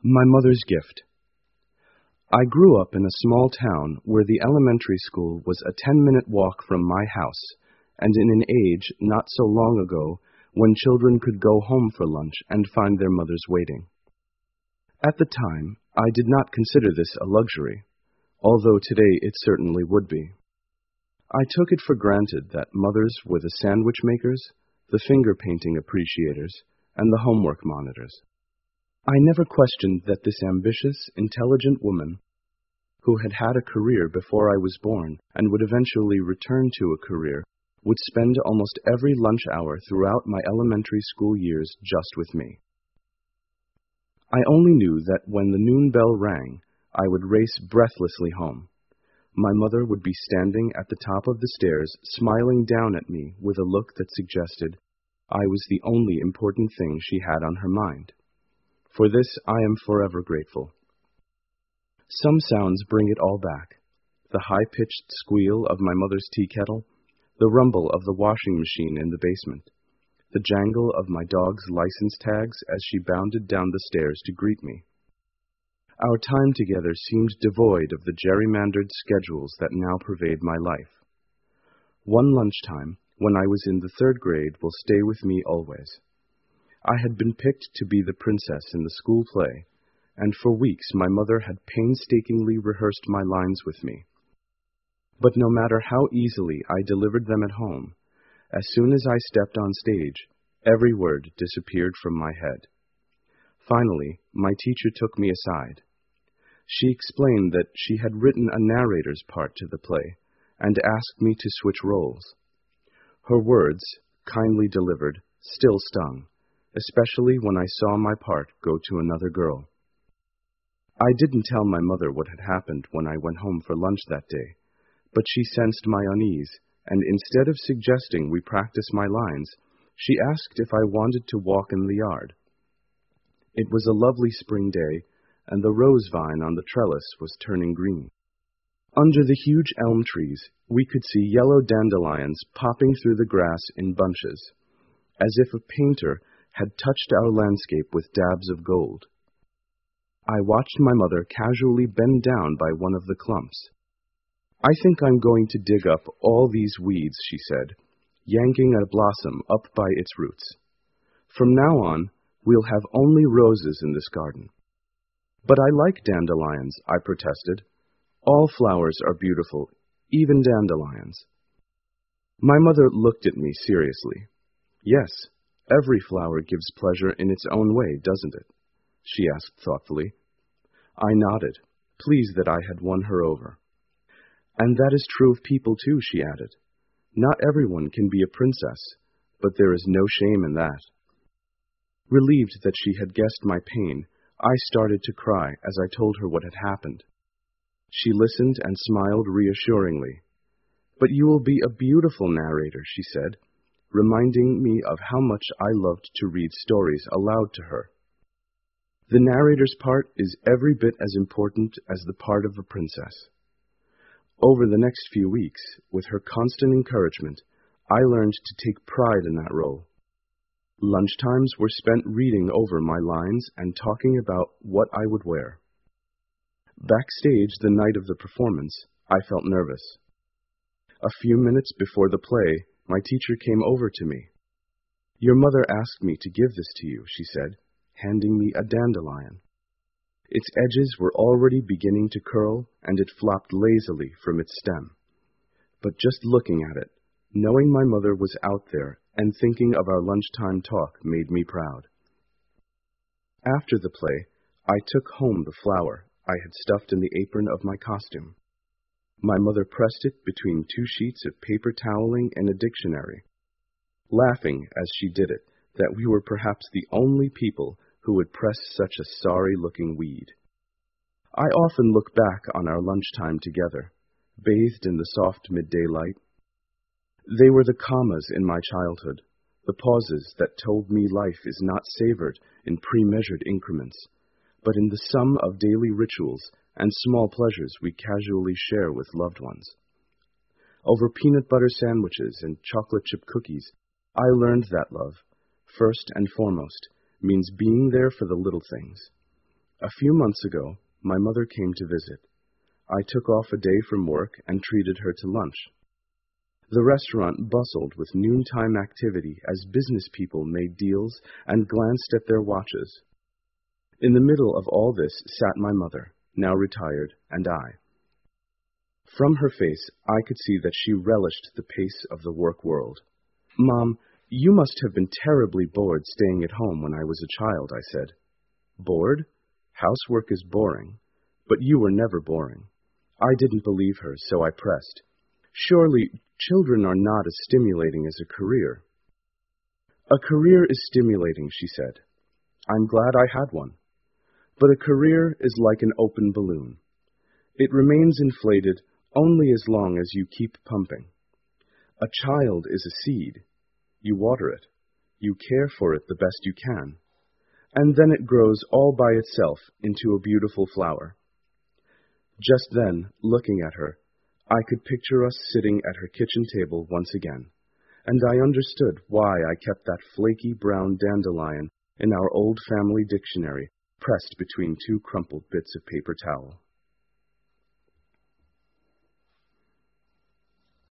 My mother's gift. I grew up in a small town where the elementary school was a 10-minute walk from my house, and in an age not so long ago when children could go home for lunch and find their mothers waiting. At the time, I did not consider this a luxury, although today it certainly would be. I took it for granted that mothers were the sandwich makers, the finger painting appreciators, and the homework monitors. I never questioned that this ambitious, intelligent woman, who had had a career before I was born and would eventually return to a career, would spend almost every lunch hour throughout my elementary school years just with me. I only knew that when the noon bell rang, I would race breathlessly home. My mother would be standing at the top of the stairs, smiling down at me with a look that suggested I was the only important thing she had on her mind. For this I am forever grateful. Some sounds bring it all back. The high-pitched squeal of my mother's tea kettle, the rumble of the washing machine in the basement, the jangle of my dog's license tags as she bounded down the stairs to greet me. Our time together seemed devoid of the gerrymandered schedules that now pervade my life. One lunchtime, when I was in the 3rd grade, will stay with me always. I had been picked to be the princess in the school play, and for weeks my mother had painstakingly rehearsed my lines with me. But no matter how easily I delivered them at home, as soon as I stepped on stage, every word disappeared from my head. Finally, my teacher took me aside. She explained that she had written a narrator's part to the play, and asked me to switch roles. Her words, kindly delivered, still stung, especially when I saw my part go to another girl. I didn't tell my mother what had happened when I went home for lunch that day, but she sensed my unease, and instead of suggesting we practice my lines, she asked if I wanted to walk in the yard. It was a lovely spring day, and the rose vine on the trellis was turning green. Under the huge elm trees, we could see yellow dandelions popping through the grass in bunches, as if a painter had touched our landscape with dabs of gold. I watched my mother casually bend down by one of the clumps. "I think I'm going to dig up all these weeds," she said, yanking a blossom up by its roots. "From now on, we'll have only roses in this garden." "But I like dandelions," I protested. "All flowers are beautiful, even dandelions." My mother looked at me seriously. "Yes, every flower gives pleasure in its own way, doesn't it?" she asked thoughtfully. I nodded, pleased that I had won her over. "And that is true of people too," she added. "Not everyone can be a princess, but there is no shame in that." Relieved that she had guessed my pain, I started to cry as I told her what had happened. She listened and smiled reassuringly. "But you will be a beautiful narrator," she said, reminding me of how much I loved to read stories aloud to her. The narrator's part is every bit as important as the part of a princess. Over the next few weeks, with her constant encouragement, I learned to take pride in that role. Lunchtimes were spent reading over my lines and talking about what I would wear. Backstage the night of the performance, I felt nervous. A few minutes before the play, my teacher came over to me. "Your mother asked me to give this to you," she said, handing me a dandelion. Its edges were already beginning to curl, and it flopped lazily from its stem. But just looking at it, knowing my mother was out there, and thinking of our lunchtime talk made me proud. After the play, I took home the flower I had stuffed in the apron of my costume. My mother pressed it between 2 sheets of paper toweling and a dictionary, laughing as she did it that we were perhaps the only people who would press such a sorry-looking weed. I often look back on our lunchtime together, bathed in the soft midday light. They were the commas in my childhood, the pauses that told me life is not savored in pre-measured increments, but in the sum of daily rituals and small pleasures we casually share with loved ones. Over peanut butter sandwiches and chocolate chip cookies, I learned that love, first and foremost, means being there for the little things. A few months ago, my mother came to visit. I took off a day from work and treated her to lunch. The restaurant bustled with noontime activity as business people made deals and glanced at their watches. In the middle of all this sat my mother, now retired, and I. From her face, I could see that she relished the pace of the work world. "Mom, you must have been terribly bored staying at home when I was a child," I said. "Bored? Housework is boring. But you were never boring." I didn't believe her, so I pressed. "Surely, children are not as stimulating as a career." "A career is stimulating," she said. "I'm glad I had one. But a career is like an open balloon. It remains inflated only as long as you keep pumping. A child is a seed. You water it. You care for it the best you can. And then it grows all by itself into a beautiful flower." Just then, looking at her, I could picture us sitting at her kitchen table once again, and I understood why I kept that flaky brown dandelion in our old family dictionary pressed between two crumpled bits of paper towel.